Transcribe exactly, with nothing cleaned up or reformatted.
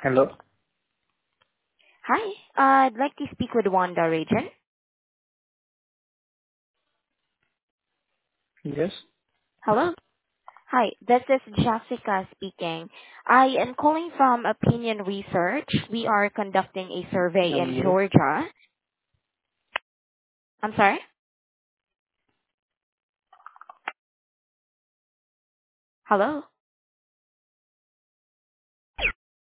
Hello? Hi, uh, I'd like to speak with Wanda Rajan. Yes. Hello. Hi, this is Jessica speaking. I am calling from Opinion Research. We are conducting a survey Um, in yes. Georgia. I'm sorry? Hello?